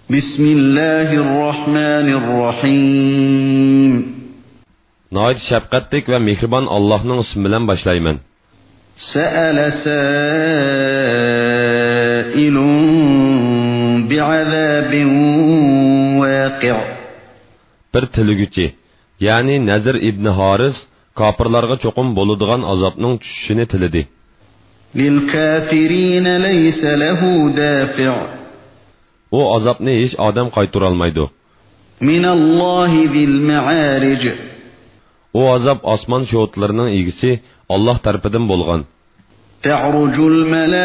Bismillahirrahmanirrahim. Nəhayət şəfqətlik və mehriban Allah'ın ismi bilan başlayman. Sa'ala sa'ilun bi'azabin waqi'. Bir tilgüçi, yani Nazir ibn Haris, kafirlarga çoqum boludigan azabning tushishini tilidi. Lil kafirin laysa lahu dafi'. O azabni hech odam qaytara olmaydi. Minallohi zil ma'arij. O azab osmon sho'tlarining egisi Alloh tarafidan bo'lgan. Ta'rujul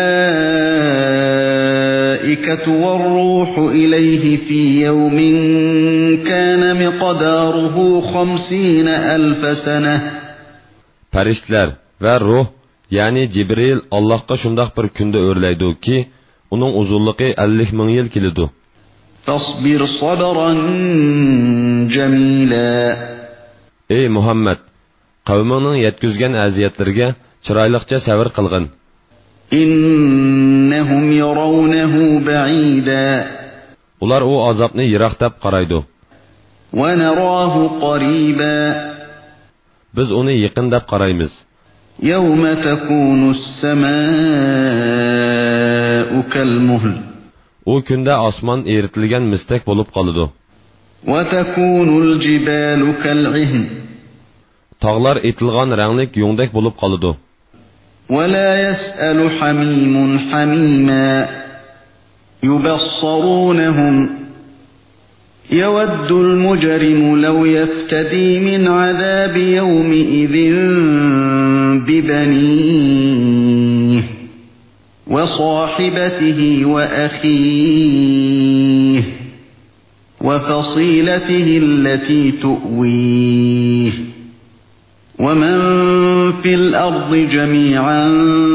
malaikatu war-ruhu ilayhi fi yawmin kana miqdaruhu 50,000 sana. Farishtalar va ruh, yani Jibril Allohga shundoq bir kunda o'rlaydi ki, uning uzunluğu 50,000 yil keladi. Fasbir sabran jamila. Ey Muhammad, qavmingning yetkizgan aziyatlarga chiroyliqcha sabr qilgin. Innahum yarawnahu ba'ida. Ular o azobni yiroq deb qaraydi. Wa narahu qariba. Biz uni yaqin deb qaraymiz. Yawma takunu as-samaa'u kal-muhl. O kunda osmon eritilgan mistak bo'lib qoladi. Wa takunu al-jibalu kal-'ihn. Tog'lar etilgan ranglik yongdek bo'lib qoladi. Wa la yas'alu hamimun hamima. Yubassarunhum. يود المجرم لو يفتدي من عذاب يومئذ ببنيه وصاحبته وأخيه وفصيلته التي تؤويه ومن في الأرض جميعا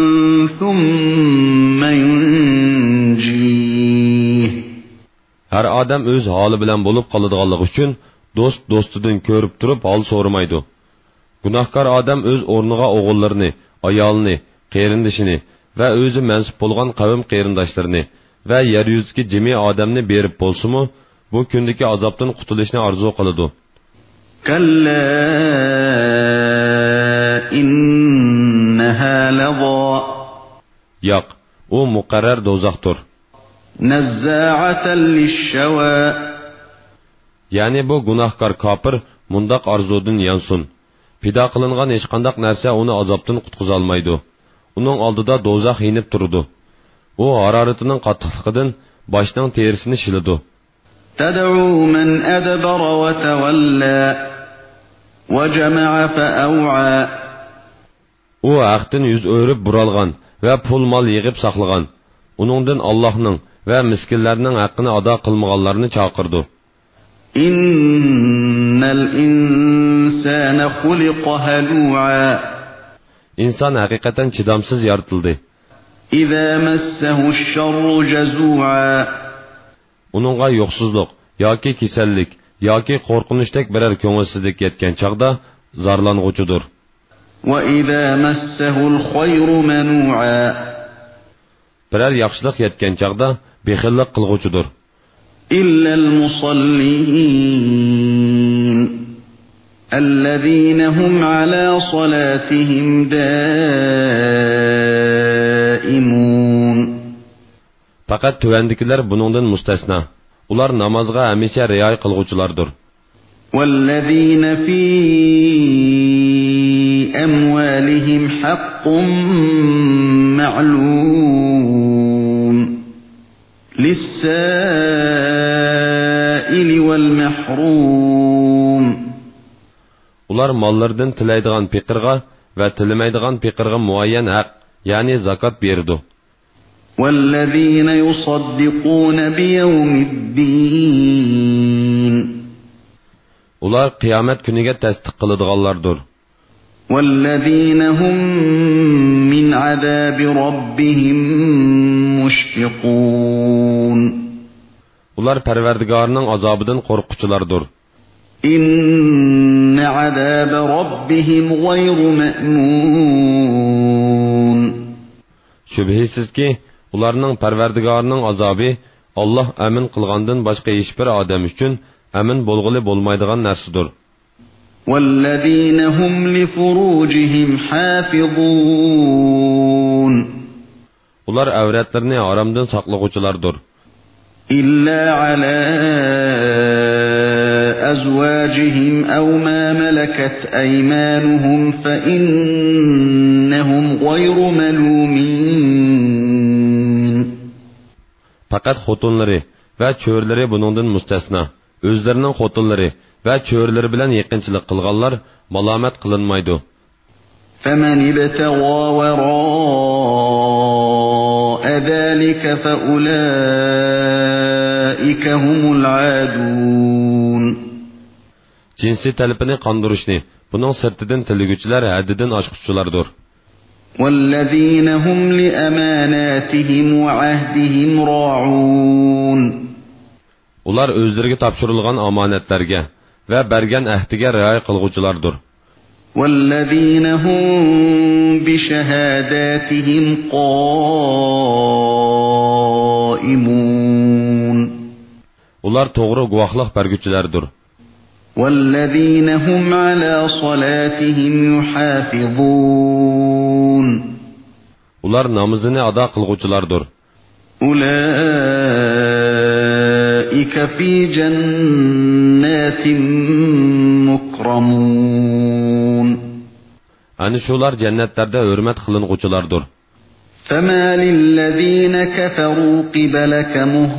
ثم ينجيه. Her adam öz hali bilen bulup kalıdığanlık için dostidan körüp durup hal sormaydı. Günahkar adam öz ornuğa oğullarını, ayalını, qeyrindişini ve özü mensup bolgan kavim qeyrindaşlarını ve yeryüzüdeki cemi adamını berip bolsumu, bu kündeki azaptan qutuluşunu arzu kılıdı. Kalla innaha lada. Yok, o muqarrar dozaktır. Nazza'atan lish-shawa. Yani bu günahkar kafir mundaq arzudun yansın. Pida qılınğan hech qandaq narsa onu azapdan qutqiza olmaydi. Uning oldida dozaq yenib turdi. O hararatining qattiqligidan boshning terisini shilidi. Tad'u man adbara wa tawalla wa jama'a fa'aw'a. O haqdan yuz o'rib buralgan va pul mol yig'ib saqlagan. Uningdan Allohning ve miskinlerinin hakkını ada kılmağanlarını çağırdı. İnnel insane khuliqa halu'a. İnsan hakikaten çidamsız yaratıldı. İza massahu'ş-şerru cezu'a. Onunğa yoksuzluk, yoki kesellik, yoki korkunçtek birer köngülsizlik yetken çağda zarlanğucudur. Ve iza massahu'l-khayru manu'a. Birer yaxşılık yetken çağda bexillik qılğucudur. İllal musallin ellezina hum ala salatihim daimun. Fakat tüvendikiler bunundan mustasna. Ular namazga hamisha riyoya qilg'uvchilardir. Vellezina fi amwalihim haqqun ma'lum. Lis-sa'ili vel-mahrum. Ular mallardan tilaydigan piqirga ve tilamaydigan piqirga muayyan haq, yani zakat berdi. وَالَّذِينَ يُصَدِّقُونَ بِيَوْمِ الدِّينِ. Ular kıyamet günüge tasdiq qiladiganlardır. وَالَّذِينَ هُمْ مِنْ عَذَابِ رَبِّهِمْ مُشْفِقُونَ. Ular Perverdigarının azabından qorquculardır. إِنَّ عَذَابَ رَبِّهِمْ غَيْرُ مَأْمُونٍ. Şübhisiz ki, ularning Perverdigarının azabı Allah əmin qılğandan başqa heç bir adam üçün əmin bolğulu bolmaydigan narsadır. وَالَّذِينَ هُمْ لِفُرُوجِهِمْ حَافِظُونَ Ular əvrətlərini haramdan saqlığıcılardır. إِلَّا عَلَى أَزْوَاجِهِمْ أَوْ مَا مَلَكَتْ أَيْمَانُهُمْ فَإِنَّهُمْ غَيْرُ مَلُومِينَ Faqat xotunları və çörləri bunundan müstəsna. Özlərinin xotunları və çörləri bilan yaqinchilik qilganlar malomat qilinmaydi. فَمَنِ ابْتَغَى وَرَاءَ ذَلِكَ فَأُولَئِكَ هُمُ الْعَادُونَ Cinsi talabini qandırışni, bunun sirtidan tilgüçülər həddidən aşqıçılardır. وَالَّذِينَ هُمْ لِأَمَانَاتِهِمْ وَعَهْدِهِمْ رَاعُونَ Ular özlərinə tapşırılğan amanətlərə və bərgən əhdiga riayət qılğuculardır. وَالَّذِينَ هُمْ بِشَهَادَاتِهِمْ قَائِمُونَ Ular doğru guvaqlıq bərgüçülərdir. وَالَّذِينَ هُمْ عَلَى صَلَاتِهِمْ يُحَافِظُونَ Ular namazını ada qılğuculardır. أُولَئِكَ فِي جَنَّاتٍ مُكْرَمُونَ Ani şular cənnətlərdə hörmət qılınğuculardır. فَمَا لِلَّذِينَ كَفَرُوا قِبَلَكَ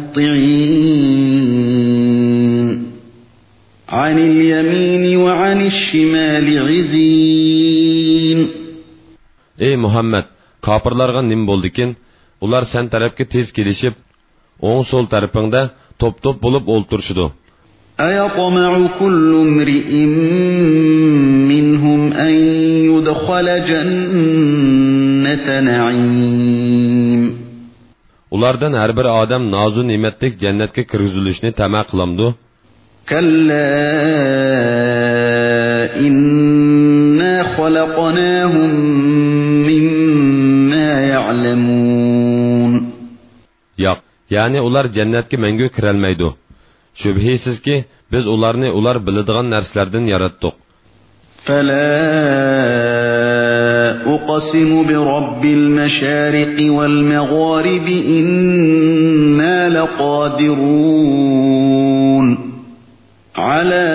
مُهْطِعِينَ عَنِ الْيَمِينِ وَعَنِ الشِّمَالِ عِزِينَ Ey Muhammed, kapırlarga nim boldikin, ular sen tarafki tez gelişip, oğun sol tarafında top bulup olturşudu. أَيَطْمَعُ كُلُّ امْرِئٍ مِّنْهُمْ أَنْ يُدْخَلَ جَنَّةَ نَعِيمٍ Ulardan her bir adam nazu nimetlik cennetke kirgizilişini təmə qılamdı. كَلَّا إِنَّا خَلَقْنَاهُمْ مِمَّا يَعْلَمُونَ Yoq, yani ular cennetke məngü kirəlməydi. Şübhisiz ki, biz ularni ular biladigan narsalardan yaratdik. فَلَا أُقْسِمُ بِرَبِّ الْمَشَارِقِ وَالْمَغَارِبِ إِنَّا لَقَادِرُونَ عَلَى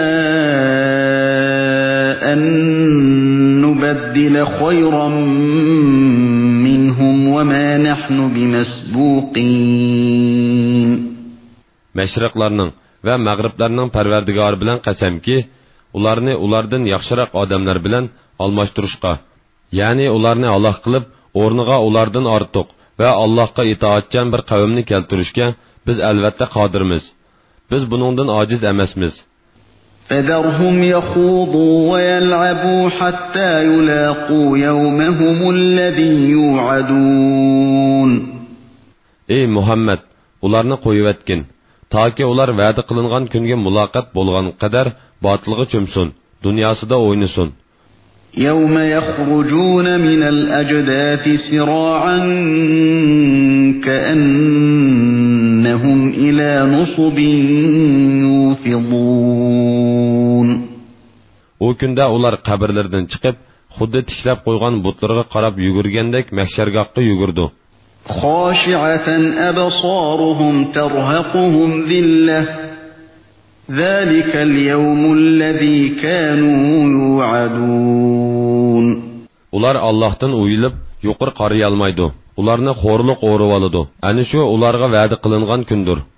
أَن نُبَدِّلَ خَيْرًا مِّنْهُمْ وَمَا نَحْنُ بِمَسْبُوقِينَ Məşriqlərinin və məğriblərinin pərverdigarı bilən qəsəm ki, ulardan yaxşıraq adamlar bilən almashtırışqa, yani ularni Allah qılıb, orniga ulardan artıq və Allahqa itaatçan bir qavmni keltirishga biz əlbəttə qadirmiz. Biz bunundan aciz emasmiz. فَذَرْهُمْ يَخُوضُوا وَيَلْعَبُوا حَتَّى يُلَاقُوا يَوْمَهُمُ الَّذِي يُوعَدُونَ Ey Muhammed, ularni qo'yivetkin, toki ular va'da qilingan kunga muloqot bo'lgan qadar botilga cho'msin, dunyosida o'ynasin. يَوْمَ يَخْرُجُونَ مِنَ الْأَجْدَاثِ سِرَاعًا كَأَنَّهُمْ إِلَى نُصُبٍ يُوفِضُونَ O kunda ular qabrlardan chiqib, xuddi tiklab qo'ygan butlarga qarab yugurgandek mahshargohga yugurdi. خَاشِعَةً أَبْصَارُهُمْ تَرْهَقُهُمْ ذِلَّةٌ ذَلِكَ الْيَوْمُ الَّذِي كَانُوا يُوعَدُونَ Ular Allah'tan uyulup yuqur qarayalmaydı. Ularni xo'rliq o'rib oladi. Ani shu ularga va'da qilingan kundir.